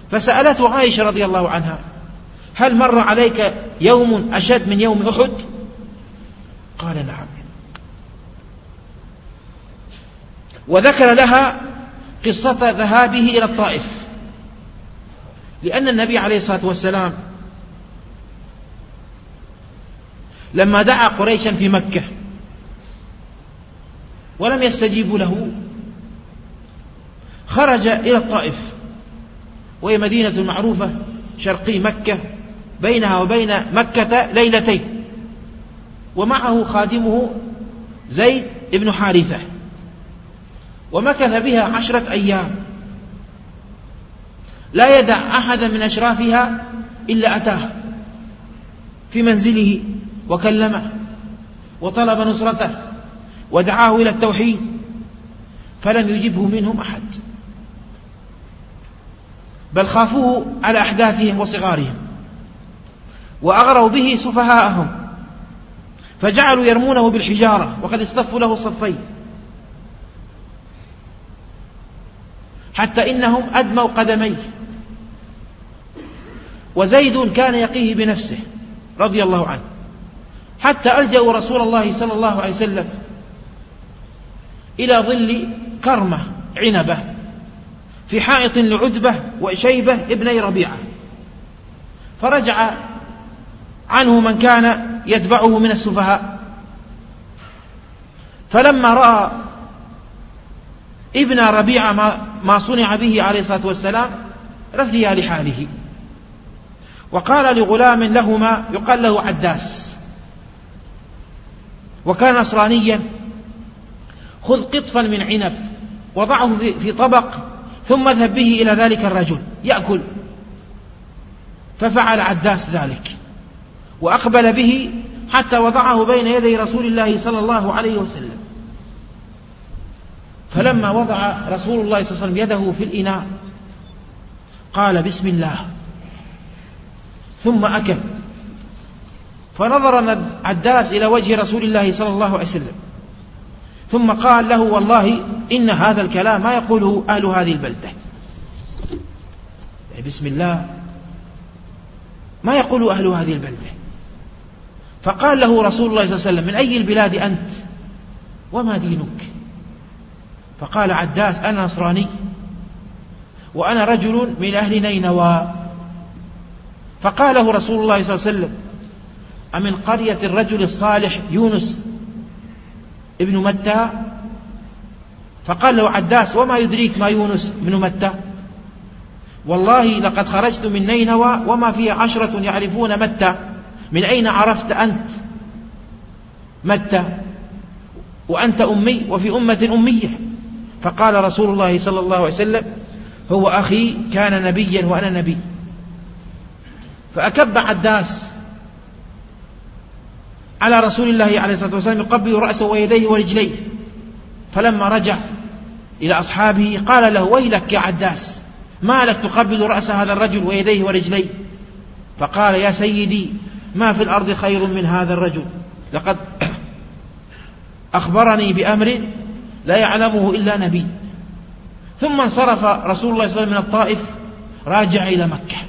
فسألته عائشة رضي الله عنها: هل مر عليك يوم أشد من يوم أحد؟ قال: نعم. وذكر لها قصة ذهابه إلى الطائف، لأن النبي عليه الصلاة والسلام لما دعا قريشا في مكة ولم يستجيبوا له خرج إلى الطائف، وهي مدينة معروفة شرقي مكة، بينها وبين مكة ليلتين، ومعه خادمه زيد بن حارثة، ومكث بها 10 أيام لا يدع أحدا من أشرافها إلا أتاه في منزله وكلمه وطلب نصرته ودعاه إلى التوحيد، فلم يجبه منهم أحد، بل خافوه على أحداثهم وصغارهم، وأغروا به سفهاءهم، فجعلوا يرمونه بالحجارة وقد اصطفوا له صفين، حتى إنهم أدموا قدميه. وزيد كان يقيه بنفسه رضي الله عنه، حتى ألجأوا رسول الله صلى الله عليه وسلم إلى ظل كرمة عنبة في حائط لعتبة وشيبة ابني ربيعة، فرجع عنه من كان يتبعه من السفهاء، فلما رأى ابن ربيعة ما صنع به عليه الصلاة والسلام رثي لحاله، وقال لغلام لهما يقال له عداس وكان نصرانيا: خذ قطفا من عنب وضعه في طبق ثم اذهب به إلى ذلك الرجل يأكل. ففعل عداس ذلك وأقبل به حتى وضعه بين يدي رسول الله صلى الله عليه وسلم، فلما وضع رسول الله صلى الله عليه وسلم يده في الإناء قال: بسم الله، ثم أكل. فنظر عداس إلى وجه رسول الله صلى الله عليه وسلم ثم قال له: والله إن هذا الكلام ما يقوله أهل هذه البلدة، يعني بسم الله ما يقول أهل هذه البلدة. فقال له رسول الله صلى الله عليه وسلم: من أي البلاد أنت وما دينك؟ فقال عداس: أنا نصراني وأنا رجل من أهل نينوى. فقال له رسول الله صلى الله عليه وسلم: أمن قرية الرجل الصالح يونس ابن متى؟ فقال له عداس: وما يدريك ما يونس ابن متى؟ والله لقد خرجت من نينوى وما فيها 10 يعرفون متى، من أين عرفت أنت متى وأنت أمي وفي أمة أمية؟ فقال رسول الله صلى الله عليه وسلم: هو أخي كان نبيا وأنا نبي. فأكب عداس على رسول الله عليه الصلاة والسلام يقبل رأسه ويديه ورجليه، فلما رجع إلى أصحابه قال له: ويلك يا عداس، ما لك تقبل رأس هذا الرجل ويديه ورجليه؟ فقال: يا سيدي، ما في الأرض خير من هذا الرجل، لقد أخبرني بأمر لا يعلمه إلا نبي. ثم انصرف رسول الله صلى الله عليه وسلم من الطائف راجع إلى مكة،